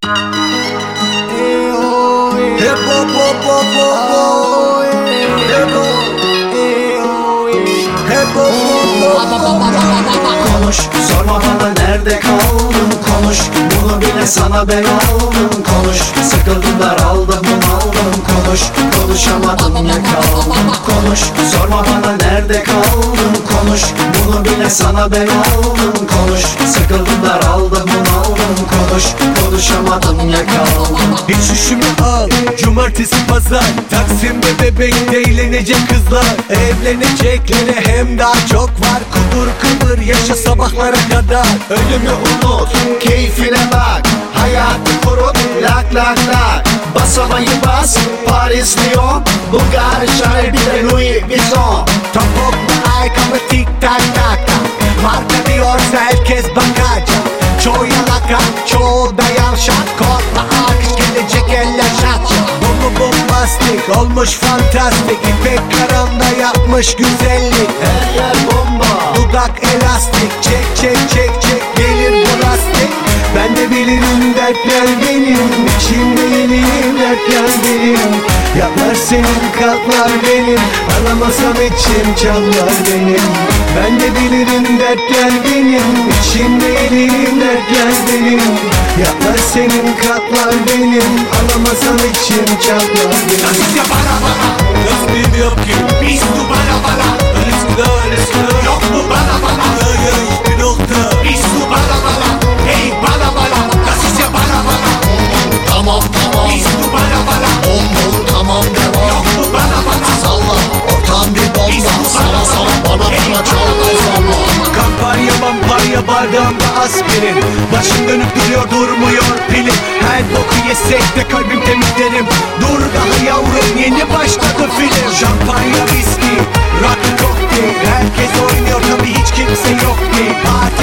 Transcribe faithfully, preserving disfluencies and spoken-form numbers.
Hip hop hop hop hop Hip hop Hip hop. Konuş, sorma bana nerede kaldın. Konuş, bunu bile sana ben aldım. Konuş, sıkıldım daraldım bunaldım. Konuş, konuşamadım ya kaldım. Konuş, sorma bana nerede kaldın. Konuş, bunu bile sana ben aldım. Konuş, sıkıldım daraldım bunaldım. Konuş, konuşamadım ya kaldım. Hiç üşüme al, cumartesi pazar Taksim'de bebekte eğlenecek kızlar. Evlenecekleri hem daha çok var. Kudur kıvır yaşa sabahlara kadar. Ölümü unut, keyfine bak. Hayatı kurut, lak lak lak. Basamayı bas, Paris, Lyon, Bulgar, Chanel, bir de Louis Vuitton. Topuklu ayakkabı tik tak tak tak. Marka diyorsa herkes bakacak. Çoğu yalaka, çoğu da yavşak. Korkma akış gelecek eller şat şat. Bomba bombastik olmuş fantastik. İpek karanda yapmış güzellik. Her yer bomba, Dudak elastik. Çek çek çek çek gelir bu lastik. Ben de bilirim dertler benim. İçimde yeniyim dertler benim. Yapar senin kalplar benim. Aramasam içim çallar benim. Ben de bilirim dertler benim. İçimde yeniyim dertler benim. Yapar senin kalplar benim. Aramasam içim çallar benim. Das ist ja bala bala, Das bin yok ki. bist du bala bala? Alles klar, alles klar. Yok mu bala bala? Ja, ja, ich bin auch da. Bist du bala bala? Hey bala bala, das ist ja bala bala. Tamam tamam, Bist du bala bala? bom bom tamam devam. Yok mu bala bala? Salla, ortam bir bomba. Sana sana bana bana çok uzanma. Kampanya mampanya bardağımda aspirin. Başım dönüp duruyor durmuyor pilim. Her boku yesek de kalbim temizlerim. Dur daha yavrum yeni başladı film. Şampanya viski, rock kokteyl. Herkes oynuyor tabi hiç kimse yok değil. Parti